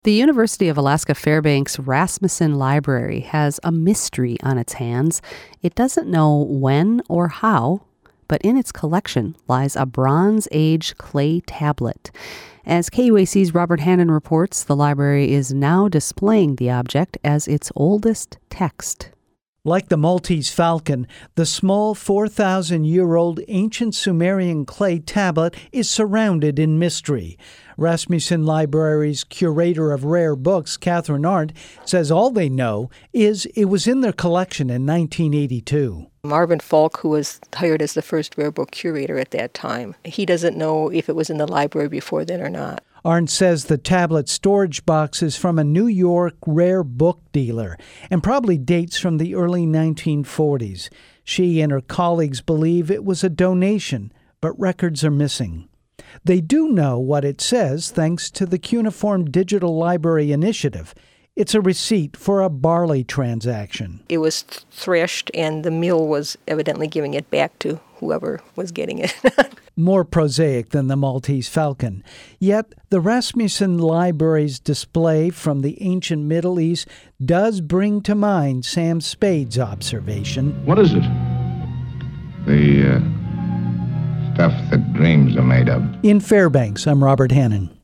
The University of Alaska Fairbanks Rasmussen Library has a mystery on its hands. It doesn't know when or how, but in its collection lies a Bronze Age clay tablet. As KUAC's Robert Hannon reports, the library is now displaying the object as its oldest text. Like the Maltese falcon, the small 4,000-year-old ancient Sumerian clay tablet is surrounded in mystery. Rasmussen Library's curator of rare books, Catherine Arndt, says all they know is it was in their collection in 1982. Marvin Falk, who was hired as the first rare book curator at that time, he doesn't know if it was in the library before then or not. Arndt says the tablet storage box is from a New York rare book dealer and probably dates from the early 1940s. She and her colleagues believe it was a donation, but records are missing. They do know what it says thanks to the Cuneiform Digital Library Initiative. It's a receipt for a barley transaction. It was threshed, and the mill was evidently giving it back to whoever was getting it. More prosaic than the Maltese falcon. Yet, the Rasmussen Library's display from the ancient Middle East does bring to mind Sam Spade's observation. What is it? The stuff that dreams are made of. In Fairbanks, I'm Robert Hannon.